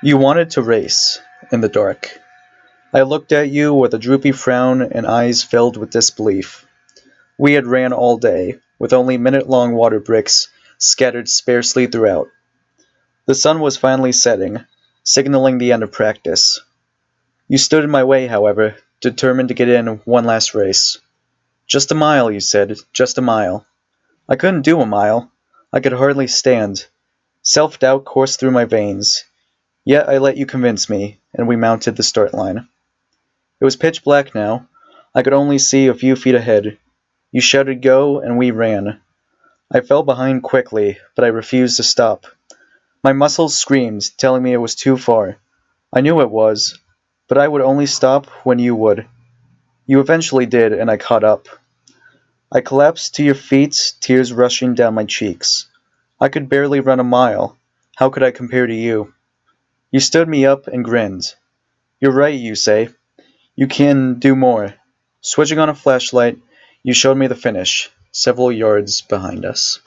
You wanted to race in the dark. I looked at you with a droopy frown and eyes filled with disbelief. We had ran all day, with only minute-long water bricks scattered sparsely throughout. The sun was finally setting, signaling the end of practice. You stood in my way, however, determined to get in one last race. Just a mile, you said, just a mile. I couldn't do a mile. I could hardly stand. Self-doubt coursed through my veins. Yet I let you convince me, and we mounted the start line. It was pitch black now. I could only see a few feet ahead. You shouted go, and we ran. I fell behind quickly, but I refused to stop. My muscles screamed, telling me it was too far. I knew it was, but I would only stop when you would. You eventually did, and I caught up. I collapsed to your feet, tears rushing down my cheeks. I could barely run a mile. How could I compare to you? You stood me up and grinned. You're right, you say. You can do more. Switching on a flashlight, you showed me the finish, several yards behind us.